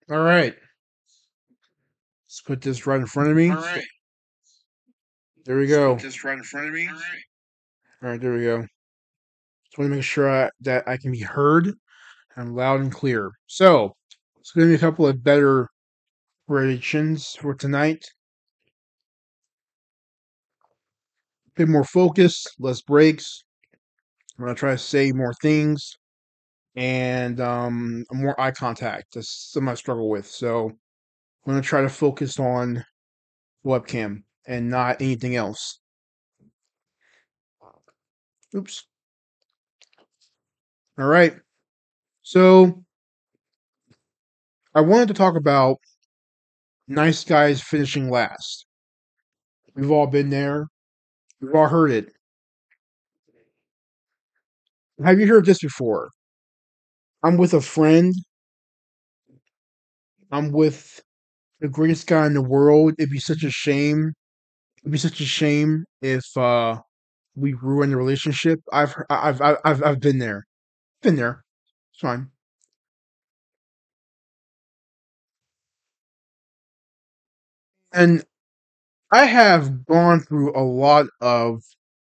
All right. Let's put this right in front of me. All right. There we go. Put this right in front of me. All right, there we go. Just want to make sure that I can be heard and loud and clear. So, let's give me a couple of better predictions for tonight. A bit more focus, less breaks. I'm going to try to say more things and more eye contact. That's something I struggle with. So, I'm going to try to focus on webcam and not anything else. Oops. All right. So, I wanted to talk about nice guys finishing last. We've all been there. We've all heard it. Have you heard this before? I'm with a friend. I'm with the greatest guy in the world. It'd be such a shame. It'd be such a shame if we ruin the relationship. I've been there. Been there. It's fine. And I have gone through a lot of,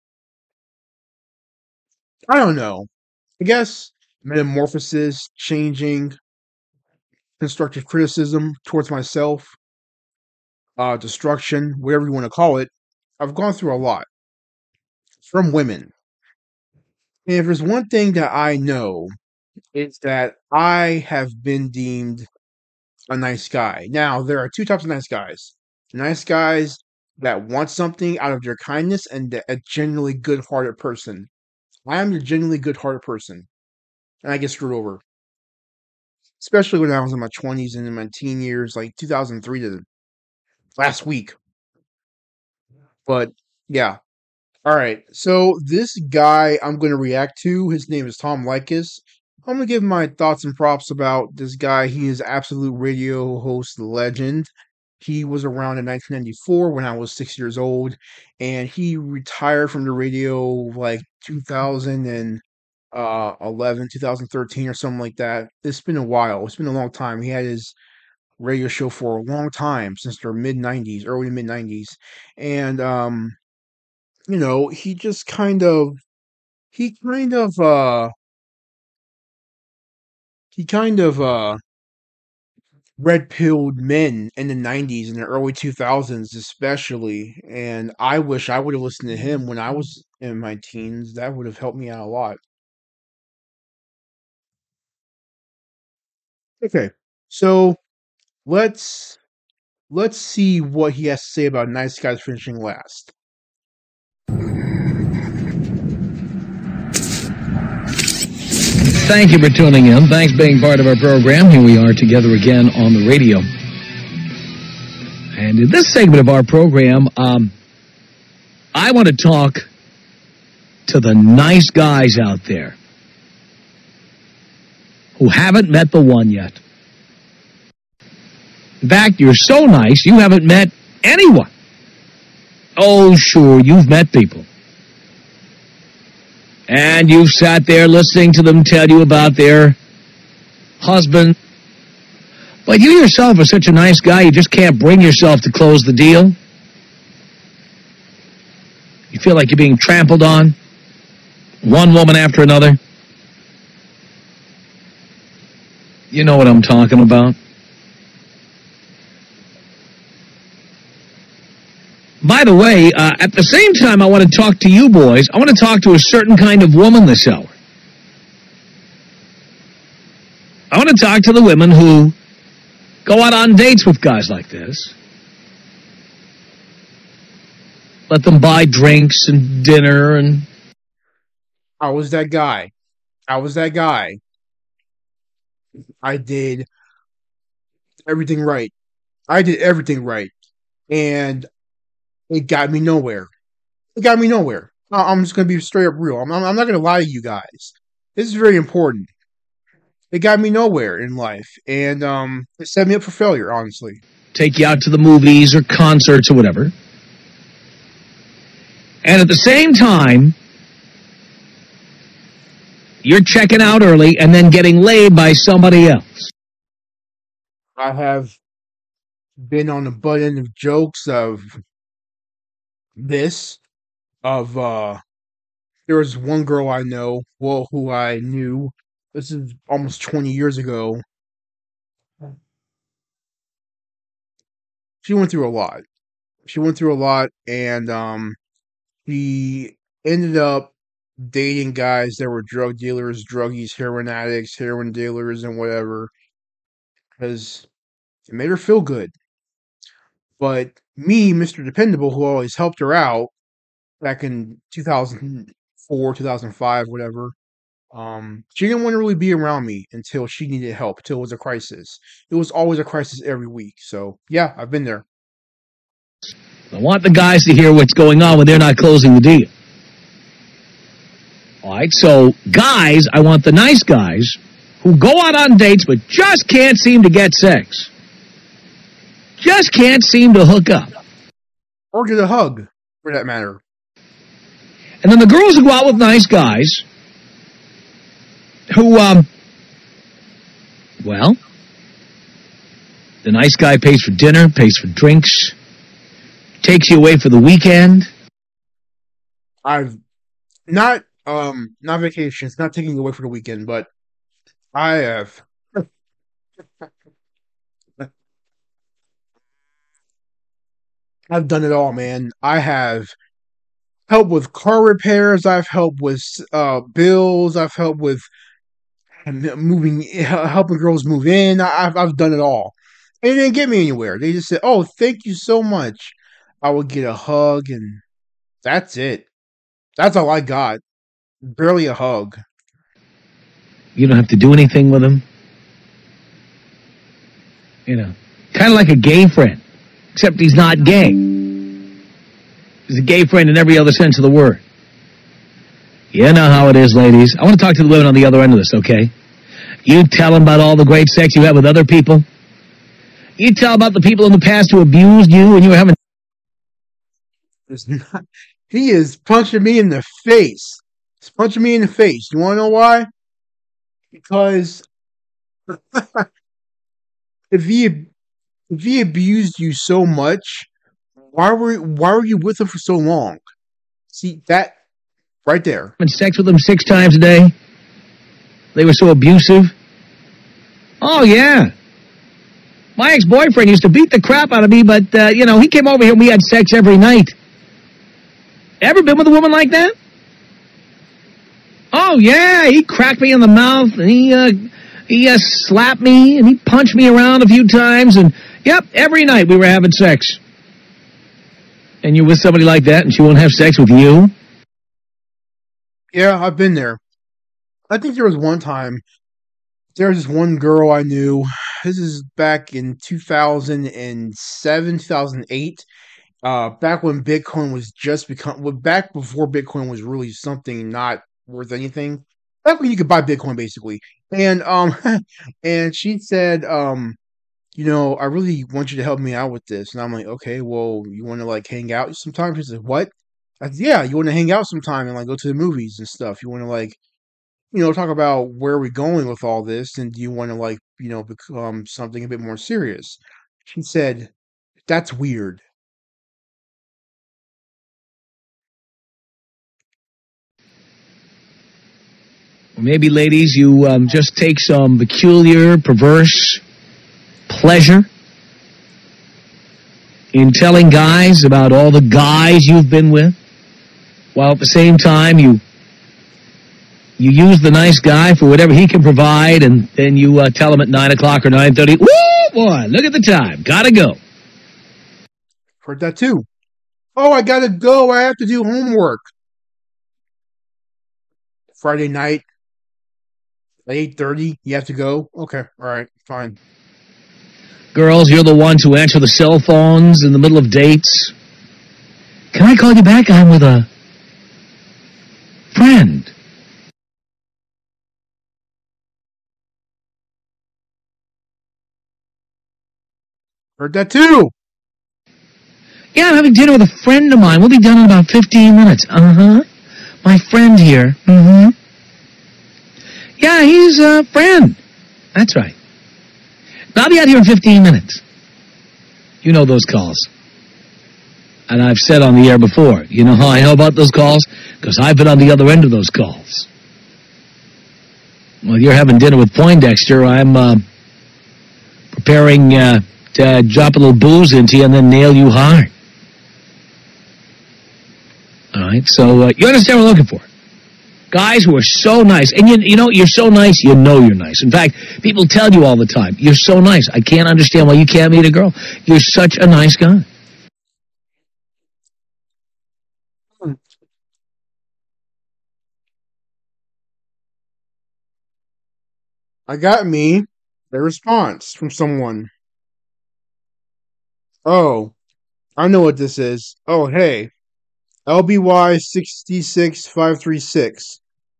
I don't know, I guess metamorphosis, changing, constructive criticism towards myself, destruction, whatever you want to call it. I've gone through a lot from women. And if there's one thing that I know, it's that I have been deemed a nice guy. Now, there are two types of nice guys. Nice guys that want something out of their kindness and a genuinely good-hearted person. I am a genuinely good-hearted person, and I get screwed over. Especially when I was in my 20s and in my teen years, like 2003 to last week. But, yeah. All right. So, this guy I'm going to react to, his name is Tom Likas. I'm going to give my thoughts and props about this guy. He is absolute radio host legend. He was around in 1994 when I was 6 years old, and he retired from the radio like 2011, 2013, or something like that. It's been a while. It's been a long time. He had his radio show for a long time, since the mid 90s, early to mid 90s. And, he just he kind of, uh, he kind of, red pilled men in the 90s and the early 2000s especially, and I wish I would have listened to him when I was in my teens. That would have helped me out a lot. Okay, so let's let's see what he has to say about nice guys finishing last. Thank you for tuning in. Thanks for being part of our program. Here we are together again on the radio. And in this segment of our program, I want to talk to the nice guys out there who haven't met the one yet. In fact, you're so nice, you haven't met anyone. Oh, sure, you've met people. And you've sat there listening to them tell you about their husband. But you yourself are such a nice guy, you just can't bring yourself to close the deal. You feel like you're being trampled on, one woman after another. You know what I'm talking about. By the way, at the same time I want to talk to you boys, I want to talk to a certain kind of woman this hour. I want to talk to the women who go out on dates with guys like this. Let them buy drinks and dinner and... I was that guy. I was that guy. I did everything right. I did everything right. And it got me nowhere. It got me nowhere. I'm just going to be straight up real. I'm not going to lie to you guys. This is very important. It got me nowhere in life. And it set me up for failure, honestly. Take you out to the movies or concerts or whatever. And at the same time, you're checking out early and then getting laid by somebody else. I have been on the butt end of jokes of this, of, there was one girl I know, well, who I knew, this is almost 20 years ago. She went through a lot. She went through a lot, and, she ended up dating guys that were drug dealers, druggies, heroin addicts, heroin dealers, and whatever, because it made her feel good. But me, Mr. Dependable, who always helped her out back in 2004, 2005, whatever, she didn't want to really be around me until she needed help, until it was a crisis. It was always a crisis every week. So, yeah, I've been there. I want the guys to hear what's going on when they're not closing the deal. All right, so guys, I want the nice guys who go out on dates but just can't seem to get sex. Just can't seem to hook up. Or get a hug, for that matter. And then the girls who go out with nice guys who, well, the nice guy pays for dinner, pays for drinks, takes you away for the weekend. I've not vacations, not taking you away for the weekend, but I have. I've done it all, man. I have helped with car repairs. I've helped with bills. I've helped with helping girls move in. I've done it all. And it didn't get me anywhere. They just said, "Oh, thank you so much." I would get a hug, and that's it. That's all I got. Barely a hug. You don't have to do anything with them. You know, kind of like a gay friend, except he's not gay. He's a gay friend in every other sense of the word. You know how it is, ladies. I want to talk to the women on the other end of this, okay? You tell them about all the great sex you had with other people. You tell about the people in the past who abused you when you were having... He is punching me in the face. He's punching me in the face. You want to know why? Because if he abused you so much, why were you with him for so long? See that right there. Having sex with them 6 times a day. They were so abusive. Oh yeah. My ex-boyfriend used to beat the crap out of me, but he came over here and we had sex every night. Ever been with a woman like that? Oh yeah, he cracked me in the mouth and he slapped me and he punched me around a few times and yep, every night we were having sex. And you're with somebody like that and she won't have sex with you? Yeah, I've been there. I think there was one time, there was this one girl I knew. This is back in 2007, 2008. Back when Bitcoin was back before Bitcoin was really something not worth anything. Back when you could buy Bitcoin, basically. And and she said, I really want you to help me out with this. And I'm like, okay, well, you want to like hang out sometime? She said, what? I said, yeah, you want to hang out sometime and like go to the movies and stuff. You want to like, talk about where we're going with all this, and do you want to like, become something a bit more serious? She said, that's weird. Maybe, ladies, you just take some peculiar, perverse pleasure in telling guys about all the guys you've been with, while at the same time you use the nice guy for whatever he can provide, and then you tell him at 9 o'clock or 9:30, woo, boy, look at the time, gotta go. Heard that too. Oh, I gotta go, I have to do homework. Friday night, at 8:30, you have to go? Okay, alright, fine. Girls, you're the ones who answer the cell phones in the middle of dates. Can I call you back? I'm with a friend. Heard that too. Yeah, I'm having dinner with a friend of mine. We'll be done in about 15 minutes. Uh-huh. My friend here. Mm-hmm. Yeah, he's a friend. That's right. I'll be out here in 15 minutes. You know those calls. And I've said on the air before, you know how I know about those calls? Because I've been on the other end of those calls. Well, you're having dinner with Poindexter. I'm preparing to drop a little booze into you and then nail you hard. All right, so you understand what I'm looking for. Guys who are so nice. And you know, you're so nice, you know you're nice. In fact, people tell you all the time, you're so nice. I can't understand why you can't meet a girl. You're such a nice guy. I got me a response from someone. Oh, I know what this is. Oh, hey. LBY 66536.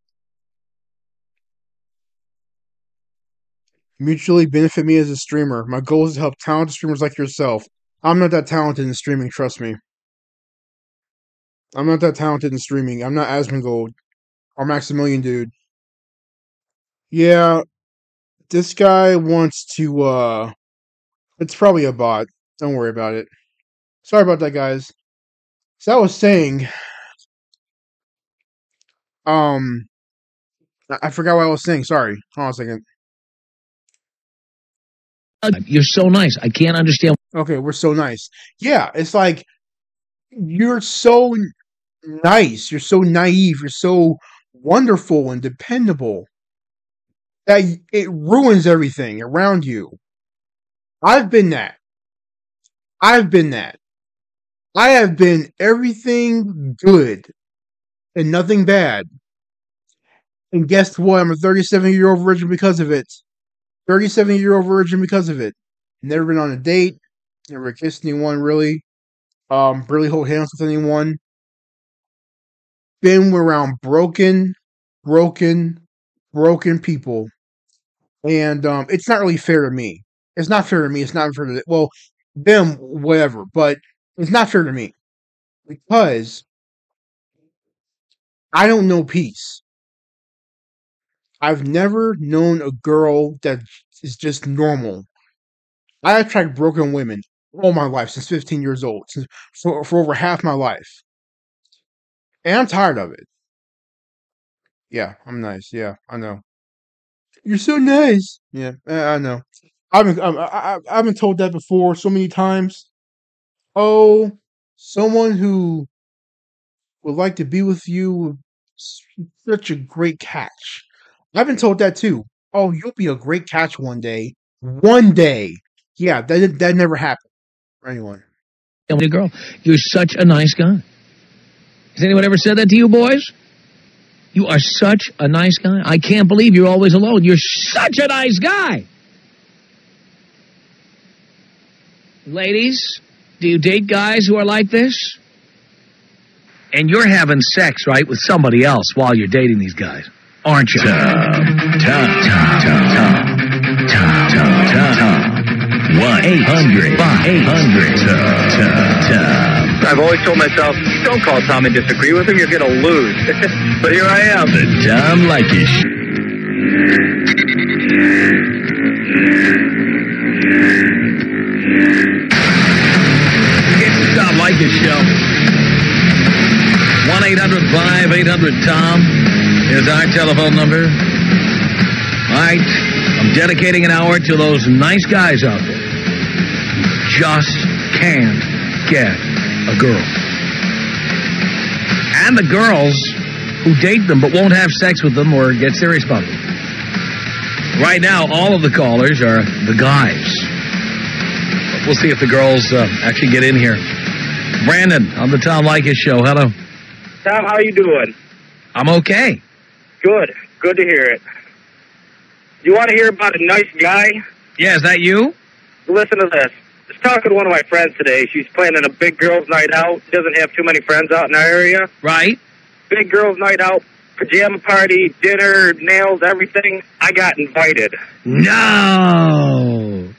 Mutually benefit me as a streamer. My goal is to help talented streamers like yourself. I'm not that talented in streaming, trust me. I'm not that talented in streaming. I'm not Asmongold or Maximilian Dude. Yeah, this guy wants to, it's probably a bot. Don't worry about it. Sorry about that, guys. So I was saying, I forgot what I was saying. Sorry. Hold on a second. You're so nice. I can't understand. Okay, we're so nice. Yeah, it's like, you're so nice. You're so naive. You're so wonderful and dependable that it ruins everything around you. I've been that. I've been that. I have been everything good and nothing bad. And guess what? I'm a 37-year-old virgin because of it. 37-year-old virgin because of it. Never been on a date. Never kissed anyone, really. Barely hold hands with anyone. Been around broken people. And it's not really fair to me. It's not fair to me. It's not fair to, well, them, whatever. But it's not fair to me. Because I don't know peace. I've never known a girl that is just normal. I attract broken women all my life, since 15 years old, for over half my life. And I'm tired of it. Yeah, I'm nice. Yeah, I know. You're so nice. Yeah, I know. I've been told that before so many times. Oh, someone who would like to be with you, such a great catch. I've been told that too. Oh, you'll be a great catch one day. One day. Yeah, that never happened for anyone. Girl, you're such a nice guy. Has anyone ever said that to you, boys? You are such a nice guy. I can't believe you're always alone. You're such a nice guy. Ladies, do you date guys who are like this? And you're having sex, right, with somebody else while you're dating these guys, aren't you? Tom. 1-800-5800-TOM. I've always told myself, don't call Tom and disagree with him, you're going to lose. But here I am. The Tom Leykis Show. It's the Tom Leykis Show. 1-800-5800-TOM is our telephone number. All right, I'm dedicating an hour to those nice guys out there who just can't get a girl. And the girls who date them but won't have sex with them or get serious about them. Right now, all of the callers are the guys. But we'll see if the girls actually get in here. Brandon on the Tom Leykis Show. Hello. Tom, how you doing? I'm okay. Good. Good to hear it. You want to hear about a nice guy? Yeah, is that you? Listen to this. I was talking to one of my friends today. She's planning a big girls' night out. Doesn't have too many friends out in our area. Right. Big girls' night out, pajama party, dinner, nails, everything. I got invited. No.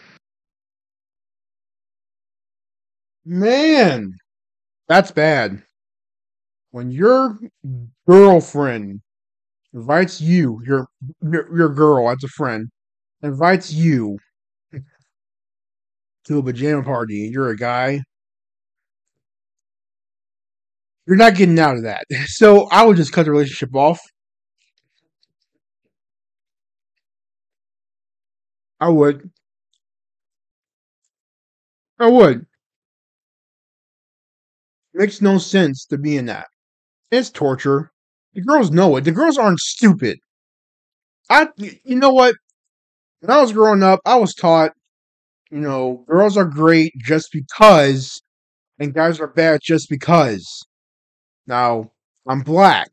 Man, that's bad. When your girlfriend invites you, your girl as a friend, invites you to a pajama party and you're a guy, you're not getting out of that. So I would just cut the relationship off. I would. I would. Makes no sense to be in that. It's torture. The girls know it. The girls aren't stupid. You know what? When I was growing up, I was taught, girls are great just because, and guys are bad just because. Now, I'm black.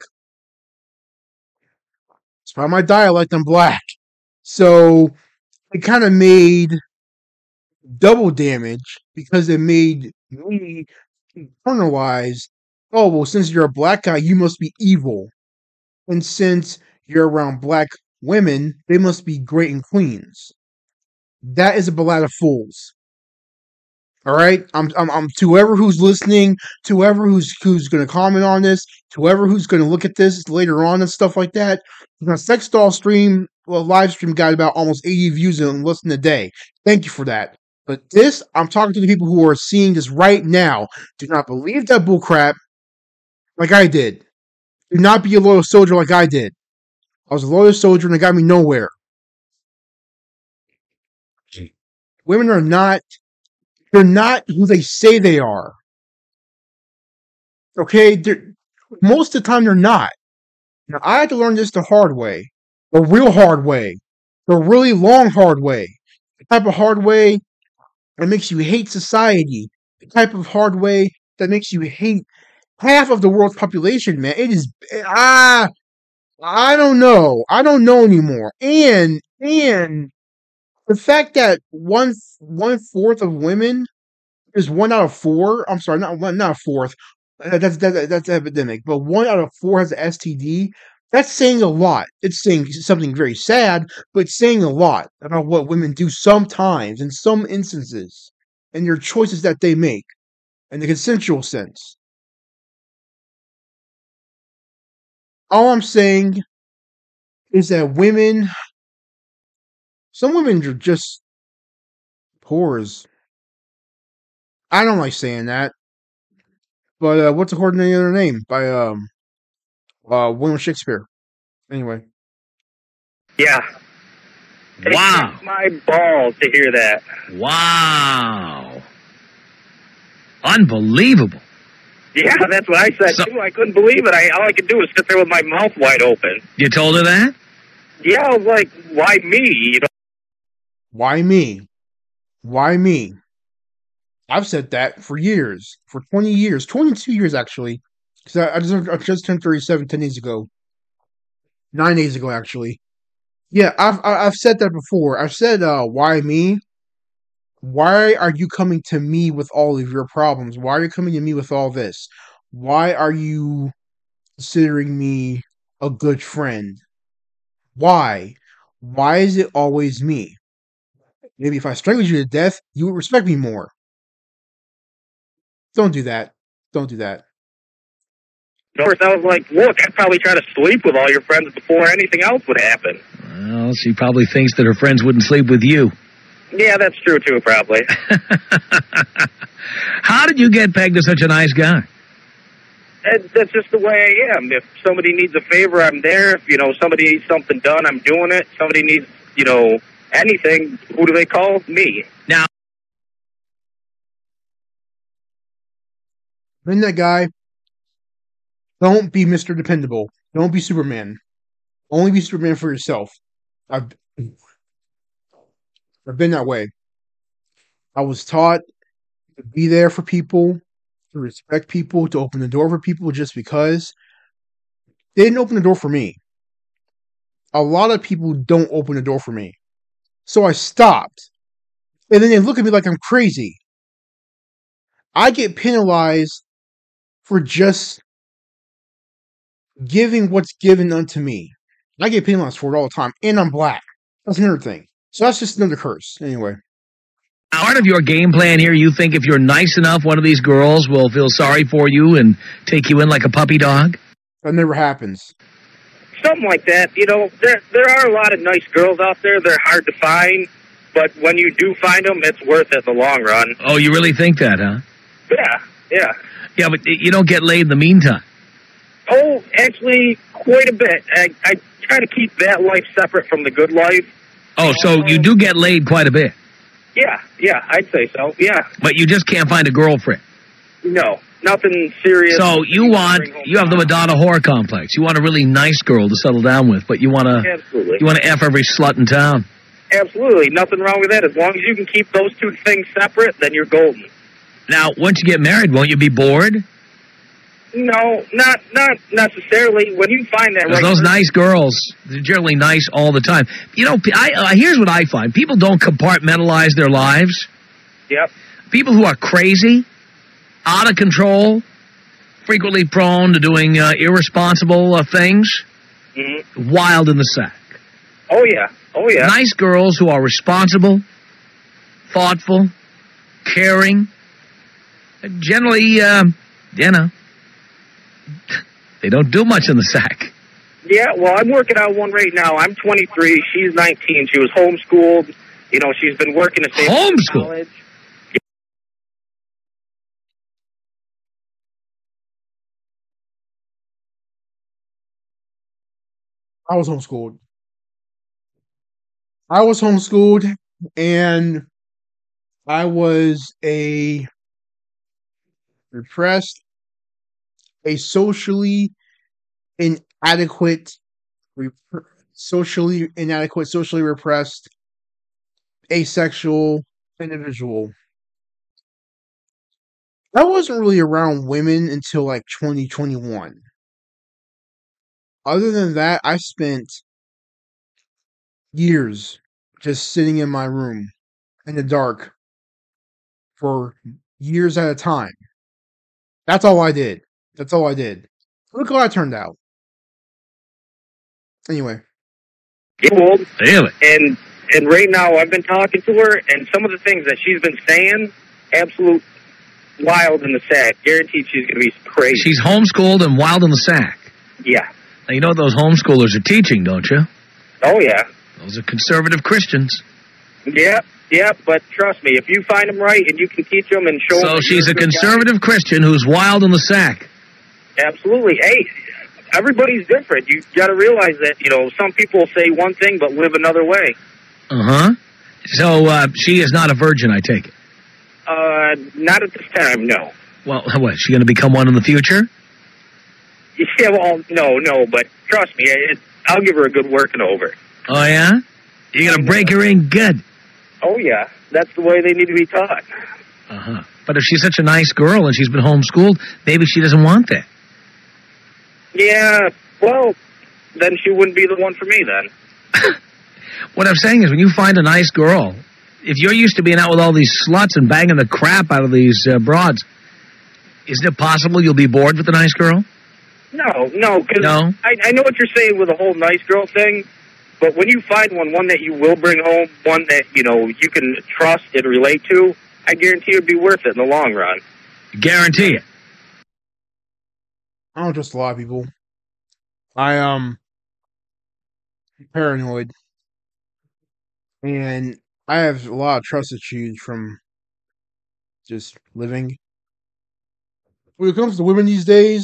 It's by my dialect, I'm black. So, it kind of made double damage because it made me internalize, oh, well, since you're a black guy, you must be evil. And since you're around black women, they must be great and queens. That is a ballad of fools. All right, I'm to whoever who's listening, to whoever who's going to comment on this, to whoever who's going to look at this later on and stuff like that. My sex doll stream, live stream got about almost 80 views in less than a day. Thank you for that. But this, I'm talking to the people who are seeing this right now. Do not believe that bullcrap like I did. Do not be a loyal soldier like I did. I was a loyal soldier and it got me nowhere. Women are not, they're not who they say they are. Okay? Most of the time they're not. Now, I had to learn this the hard way. The real hard way. The really long hard way. The type of hard way that makes you hate society. The type of hard way that makes you hate half of the world's population, man. It is, I don't know. I don't know anymore. And the fact that one fourth of women is 1 out of 4. I'm sorry, not a fourth. That's epidemic. But 1 out of 4 has an STD. That's saying a lot. It's saying something very sad, but it's saying a lot about what women do sometimes, in some instances, and their choices that they make, in the consensual sense. All I'm saying is that some women are just whores. I don't like saying that, but what's according to the other name by William Shakespeare? Anyway. Yeah. Wow. It my balls to hear that. Wow. Unbelievable. Yeah, that's what I said too. I couldn't believe it. All I could do was sit there with my mouth wide open. You told her that? Yeah, I was like, why me? Why me? Why me? I've said that for years, for 20 years, 22 years actually, because I just turned 37 10 days ago, 9 days ago actually. Yeah, I've said that before. I've said, why me? Why are you coming to me with all of your problems? Why are you coming to me with all this? Why are you considering me a good friend? Why? Why is it always me? Maybe if I strangled you to death, you would respect me more. Don't do that. Don't do that. Of course, I was like, look, I'd probably try to sleep with all your friends before anything else would happen. Well, she probably thinks that her friends wouldn't sleep with you. Yeah, that's true, too, probably. How did you get pegged to such a nice guy? That's just the way I am. If somebody needs a favor, I'm there. If, somebody needs something done, I'm doing it. Somebody needs, anything, who do they call? Me. Now, Been that guy. Don't be Mr. Dependable. Don't be Superman. Only be Superman for yourself. I've been that way. I was taught to be there for people, to respect people, to open the door for people just because. They didn't open the door for me. A lot of people don't open the door for me. So I stopped. And then they look at me like I'm crazy. I get penalized for just giving what's given unto me. I get penalized for it all the time. And I'm black. That's another thing. So that's just another curse. Anyway. Part of your game plan here, you think if you're nice enough, one of these girls will feel sorry for you and take you in like a puppy dog? That never happens. Something like that. There are a lot of nice girls out there. They're hard to find. but when you do find them, it's worth it in the long run. Oh, you really think that, huh? Yeah. Yeah, but you don't get laid in the meantime. Oh, actually, quite a bit. I try to keep that life separate from the good life. Oh, so you do get laid quite a bit. Yeah, I'd say so, yeah. But you just can't find a girlfriend. No, nothing serious. So you have the Madonna whore complex. You want a really nice girl to settle down with, but you want to F every slut in town. Absolutely, nothing wrong with that. As long as you can keep those two things separate, then you're golden. Now, once you get married, won't you be bored? No, not necessarily. When you find that right those person, nice girls, they're generally nice all the time. You know, here's what I find. People don't compartmentalize their lives. Yep. People who are crazy, out of control, frequently prone to doing irresponsible things, wild in the sack. Oh, yeah. Nice girls who are responsible, thoughtful, caring, generally, they don't do much in the sack. Yeah, well, I'm working on one right now. I'm 23. She's 19. She was homeschooled. You know, she's been working to save homeschool. College. I was homeschooled, and I was a repressed, a socially inadequate, socially repressed, asexual individual. I wasn't really around women until like 2021. Other than that, I spent years just sitting in my room in the dark for years at a time. That's all I did. Look how I turned out. Anyway. Get old. Really? And right now I've been talking to her, and some of the things that she's been saying, absolute wild in the sack. Guaranteed she's going to be crazy. She's homeschooled and wild in the sack. Yeah. Now, you know what those homeschoolers are teaching, don't you? Oh, yeah. Those are conservative Christians. Yeah, but trust me, if you find them right and you can teach them and show them... So she's a conservative Christian who's wild in the sack. Absolutely. Hey, everybody's different. You got to realize that, you know, some people say one thing but live another way. Uh-huh. So she is not a virgin, I take it? Not at this time, no. Well, what, is she going to become one in the future? Yeah, well, no, but trust me, I'll give her a good working over. Oh, yeah? You're going to break her in good? Oh, yeah. That's the way they need to be taught. Uh-huh. But if she's such a nice girl and she's been homeschooled, maybe she doesn't want that. Yeah, well, then she wouldn't be the one for me, then. What I'm saying is, when you find a nice girl, if you're used to being out with all these sluts and banging the crap out of these broads, isn't it possible you'll be bored with a nice girl? No, because I know what you're saying with the whole nice girl thing, but when you find one that you will bring home, one that, you know, you can trust and relate to, I guarantee it'll be worth it in the long run. Guarantee it. I don't trust a lot of people. I'm paranoid. And I have a lot of trust issues from just living. When it comes to women these days,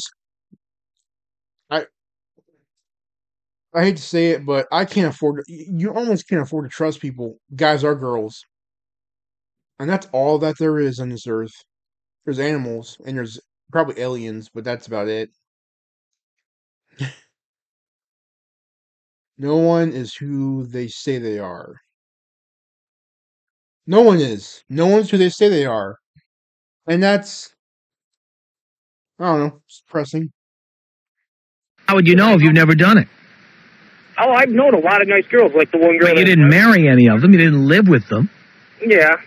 I hate to say it, but I can't afford you almost can't afford to trust people, guys or girls. And that's all that there is on this earth. There's animals, and there's probably aliens, but that's about it. No one is who they say they are. No one is. No one's who they say they are. And that's, I don't know, it's depressing. How would you know if you've never done it? Oh, I've known a lot of nice girls, like the one girl. But you didn't marry any of them. You didn't live with them. Yeah.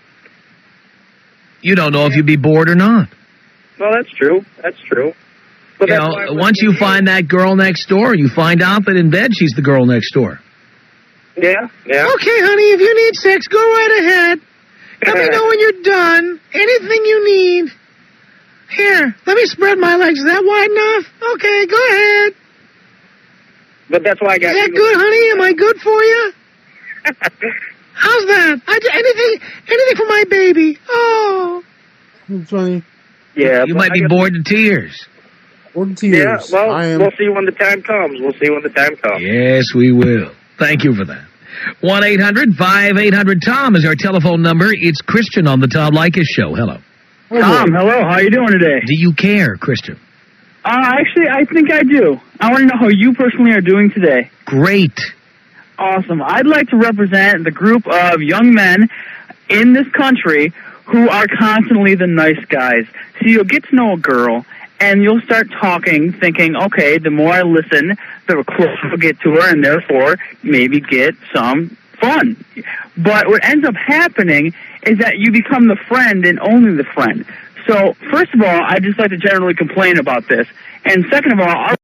You don't know if you'd be bored or not. Well, that's true. But you know, once you find that girl next door, you find out that in bed she's the girl next door. Yeah. Okay, honey, if you need sex, go right ahead. Let me know when you're done. Anything you need. Here, let me spread my legs. Is that wide enough? Okay, go ahead. But that's why I got... Is that good, honey? Am I good for you? How's that? Anything for my baby. Oh. It's funny. Yeah, You might be bored to tears. Bored to tears. Yeah, well, we'll see when the time comes. Yes, we will. Thank you for that. 1-800-5800-TOM is our telephone number. It's Christian on the Tom Leykis Show. Hello. Tom, hello. How are you doing today? Do you care, Christian? Actually, I think I do. I want to know how you personally are doing today. Great. Awesome. I'd like to represent the group of young men in this country who are constantly the nice guys. So you'll get to know a girl, and you'll start talking, thinking, okay, the more I listen, the closer I'll get to her, and therefore maybe get some fun. But what ends up happening is that you become the friend and only the friend. So, first of all, I'd just like to generally complain about this. And second of all,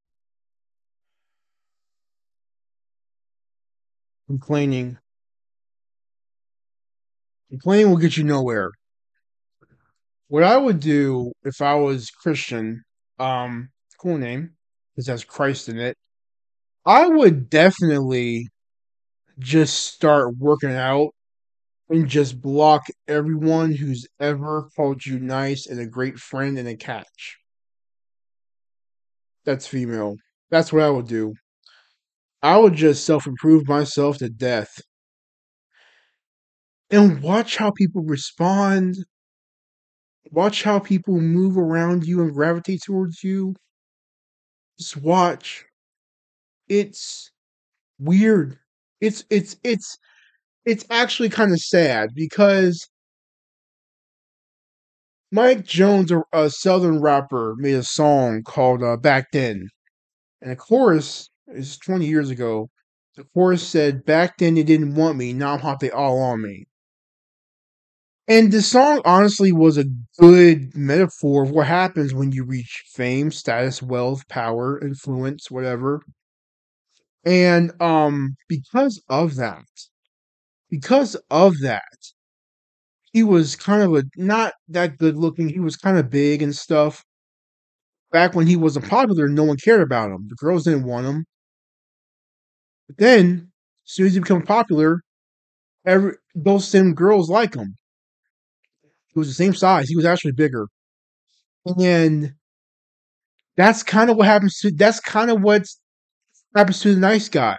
Complaining will get you nowhere. What I would do if I was Christian, cool name, because has Christ in it, I would definitely just start working out and just block everyone who's ever called you nice and a great friend and a catch. That's female. That's what I would do. I would just self-improve myself to death. And watch how people respond. Watch how people move around you and gravitate towards you. Just watch. It's weird. It's actually kind of sad because Mike Jones, a Southern rapper, made a song called Back Then. And the chorus is 20 years ago. The chorus said, "Back then they didn't want me, now I'm hot, they all on me." And the song honestly was a good metaphor of what happens when you reach fame, status, wealth, power, influence, whatever. And because of that, he was kind of not that good looking. He was kind of big and stuff. Back when he wasn't popular, no one cared about him. The girls didn't want him. But then, as soon as he became popular, those same girls like him. He was the same size. He was actually bigger. And that's kind of what happens to the nice guy.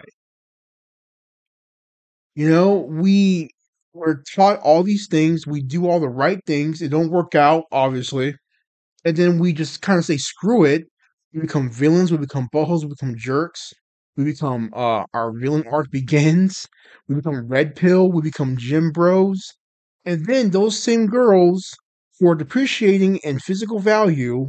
You know, we're taught all these things, we do all the right things, it don't work out, obviously. And then we just kind of say screw it. We become villains, we become buttholes, we become jerks. We become our villain arc begins. We become red pill, we become gym bros. And then those same girls, for depreciating in physical value,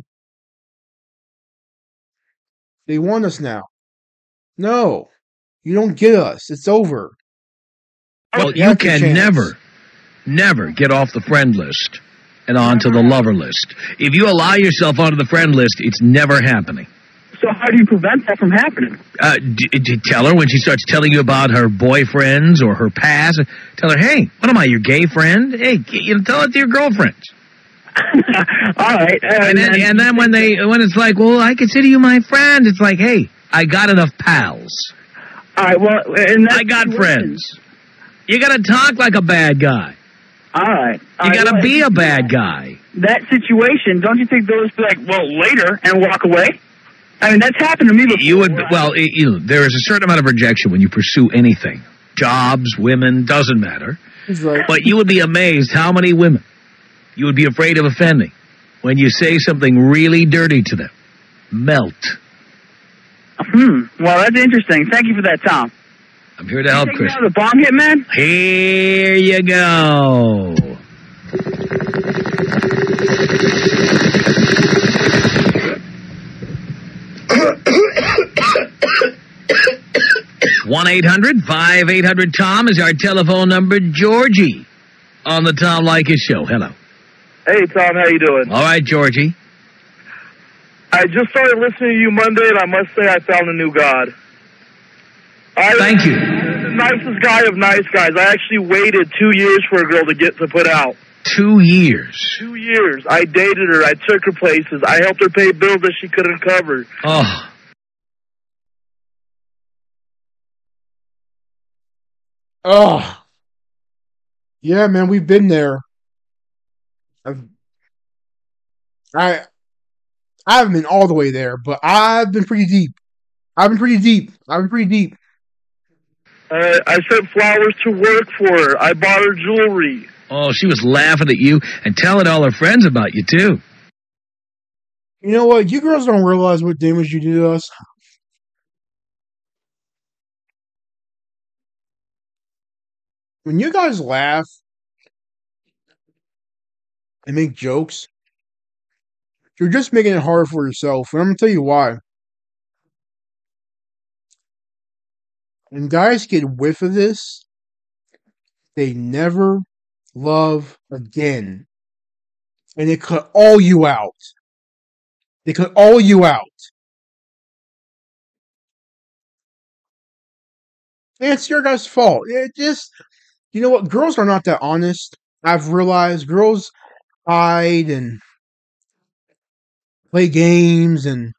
they want us now. No, you don't get us. It's over. Well, you can never get off the friend list and onto the lover list. If you allow yourself onto the friend list, it's never happening. So how do you prevent that from happening? Tell her when she starts telling you about her boyfriends or her past. Tell her, hey, what am I, your gay friend? Hey, tell it to your girlfriends. All right. And then when it's like, well, I consider you my friend, it's like, hey, I got enough pals. All right. Well, I got friends. You got to talk like a bad guy. All right. You got to be a bad guy. That situation, don't you think those be like, well, later, and walk away? I mean, that's happened to me before. You would, well, there is a certain amount of rejection when you pursue anything. Jobs, women, doesn't matter. Right. But you would be amazed how many women you would be afraid of offending when you say something really dirty to them. Melt. Well, that's interesting. Thank you for that, Tom. I'm here to help, Chris. The bomb hit, man? Here you go. One 800-5800-TOM is our telephone number. Georgie on the Tom Leykis Show. Hello. Hey, Tom. How you doing? All right, Georgie. I just started listening to you Monday, and I must say I found a new god. Thank you. The nicest guy of nice guys. I actually waited 2 years for a girl to get to put out. 2 years? 2 years. I dated her. I took her places. I helped her pay bills that she couldn't cover. Oh. Oh. Yeah, man, we've been there. I haven't been all the way there, but I've been pretty deep. I've been pretty deep. I sent flowers to work for her. I bought her jewelry. Oh, she was laughing at you and telling all her friends about you, too. You know what? You girls don't realize what damage you do to us. When you guys laugh and make jokes, you're just making it hard for yourself. And I'm going to tell you why. When guys get whiff of this, they never love again. And they cut all you out. And it's your guys' fault. It just, you know what? Girls are not that honest. I've realized girls hide and play games and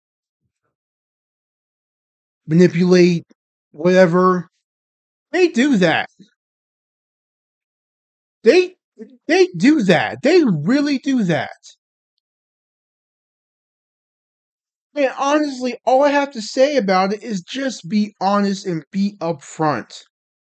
manipulate whatever. They do that. They do that. They really do that. And honestly, all I have to say about it is just be honest and be upfront.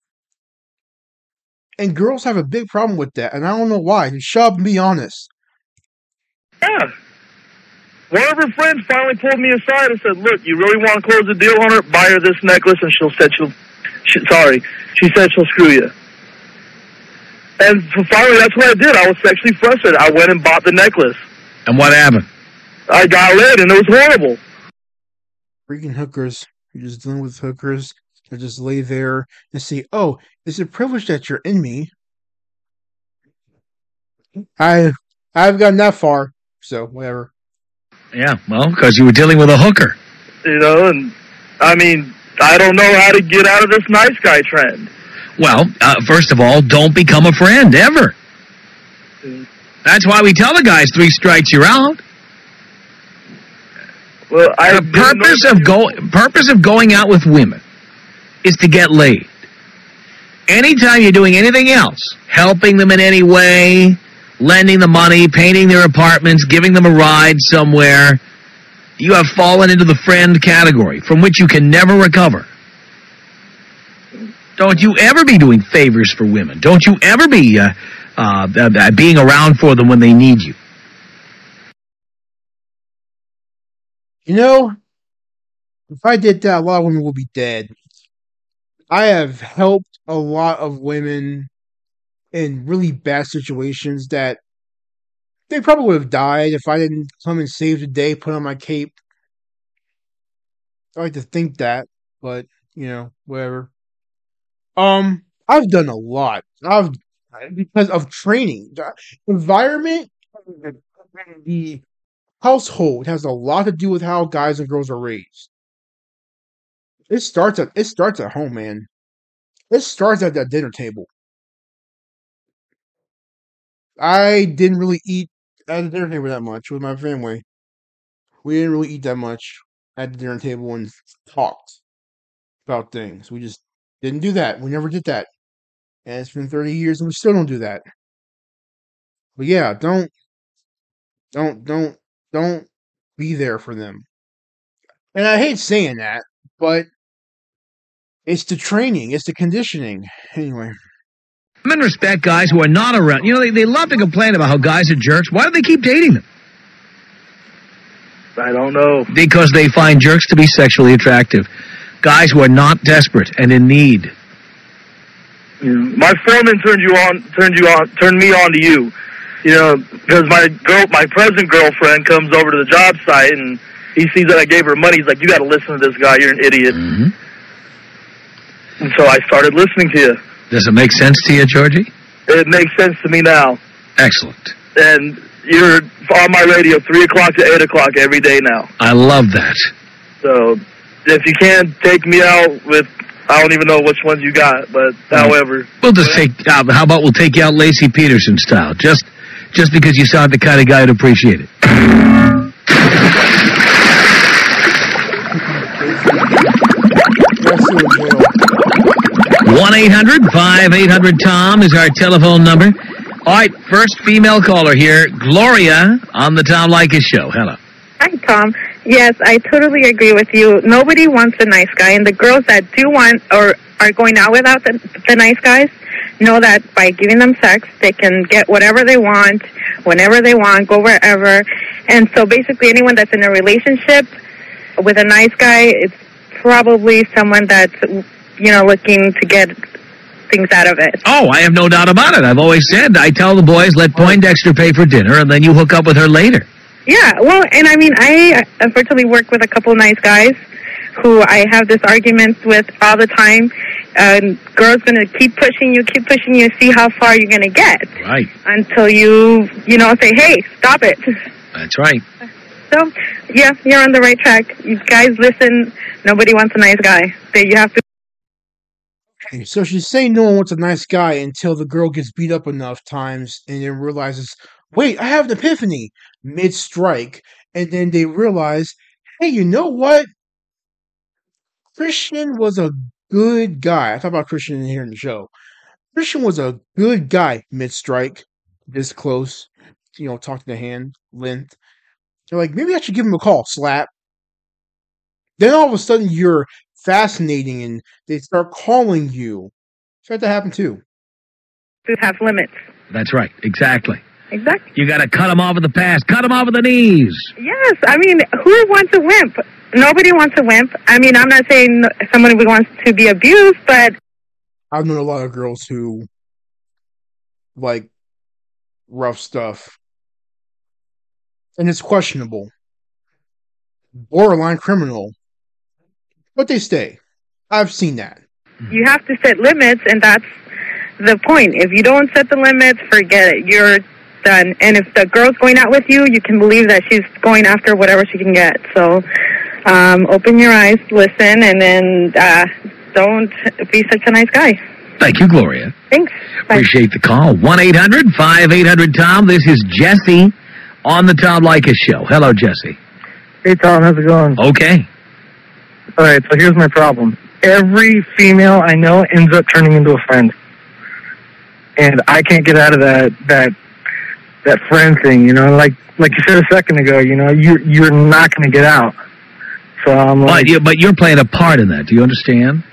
And girls have a big problem with that, and I don't know why. Just shut up and be honest. Yeah. One of her friends finally pulled me aside and said, "Look, you really want to close the deal on her? Buy her this necklace, and she said she'll screw you." And so finally, that's what I did. I was sexually frustrated. I went and bought the necklace. And what happened? I got laid, and it was horrible. Freaking hookers. You're just dealing with hookers. They just lay there and say, "Oh, it's a privilege that you're in me." I've gotten that far, so whatever. Yeah, well, because you were dealing with a hooker. You know, and I mean, I don't know how to get out of this nice guy trend. Well, first of all, don't become a friend, ever. That's why we tell the guys 3 strikes, you're out. Well, the purpose of going out with women is to get laid. Anytime you're doing anything else, helping them in any way, lending them money, painting their apartments, giving them a ride somewhere, you have fallen into the friend category from which you can never recover. Don't you ever be doing favors for women. Don't you ever be being around for them when they need you. You know, if I did that, a lot of women would be dead. I have helped a lot of women in really bad situations that they probably would have died if I didn't come and save the day, put on my cape. I like to think that, but, you know, whatever. I've done a lot. Because of training. The environment, the household has a lot to do with how guys and girls are raised. It starts at home, man. It starts at that dinner table. I didn't really eat at the dinner table that much with my family. We didn't really eat that much at the dinner table and talked about things. We just didn't do that. We never did that. And it's been 30 years and we still don't do that. But yeah, don't be there for them. And I hate saying that, but it's the training, it's the conditioning. Anyway. Women respect guys who are not around. You know, they love to complain about how guys are jerks. Why do they keep dating them? I don't know. Because they find jerks to be sexually attractive. Guys who are not desperate and in need. Yeah. My foreman turned me on to you. You know, because my present girlfriend comes over to the job site and he sees that I gave her money. He's like, "You got to listen to this guy. You're an idiot." Mm-hmm. And so I started listening to you. Does it make sense to you, Georgie? It makes sense to me now. Excellent. And you're on my radio 3 o'clock to 8 o'clock every day now. I love that. So if you can take me out with, I don't even know which ones you got, but however. We'll just how about we'll take you out Lacey Peterson style, just because you sound the kind of guy who'd appreciate it. 1-800-5800-TOM is our telephone number. All right, first female caller here, Gloria, on the Tom Leykis Show. Hello. Hi, Tom. Yes, I totally agree with you. Nobody wants a nice guy, and the girls that do want or are going out without the nice guys know that by giving them sex, they can get whatever they want, whenever they want, go wherever. And so basically anyone that's in a relationship with a nice guy, it's probably someone that's, looking to get things out of it. Oh, I have no doubt about it. I've always said, I tell the boys, let Poindexter pay for dinner, and then you hook up with her later. Yeah, well, and I mean, I unfortunately work with a couple nice guys who I have this argument with all the time. Girls going to keep pushing you, see how far you're going to get. Right. Until you say, hey, stop it. That's right. So, yeah, you're on the right track. You guys listen, nobody wants a nice guy. You have to. Okay, so she's saying no one wants a nice guy until the girl gets beat up enough times and then realizes, wait, I have an epiphany mid-strike. And then they realize, hey, you know what? Christian was a good guy. I talk about Christian in here in the show. Christian was a good guy mid-strike, this close, talk to the hand, length. They're like, maybe I should give him a call, slap. Then all of a sudden you're fascinating and they start calling you. So that happen too. To have limits. That's right, exactly. Exactly. You got to cut them off at the pass, cut them off at the knees. Yes, I mean, who wants a wimp? Nobody wants a wimp. I mean, I'm not saying someone who wants to be abused, but I've known a lot of girls who like rough stuff. And it's questionable. Borderline criminal. But they stay. I've seen that. You have to set limits, and that's the point. If you don't set the limits, forget it. You're done. And if the girl's going out with you, you can believe that she's going after whatever she can get. So open your eyes, listen, and then don't be such a nice guy. Thank you, Gloria. Thanks. Bye. Appreciate the call. 1-800-5800-TOM. This is Jesse on the Tom Leykis Show. Hello, Jesse. Hey, Tom, how's it going? Okay. All right, so here's my problem. Every female I know ends up turning into a friend. And I can't get out of that friend thing, like you said a second ago, you're not going to get out. So I'm like... But you're playing a part in that. Do you understand?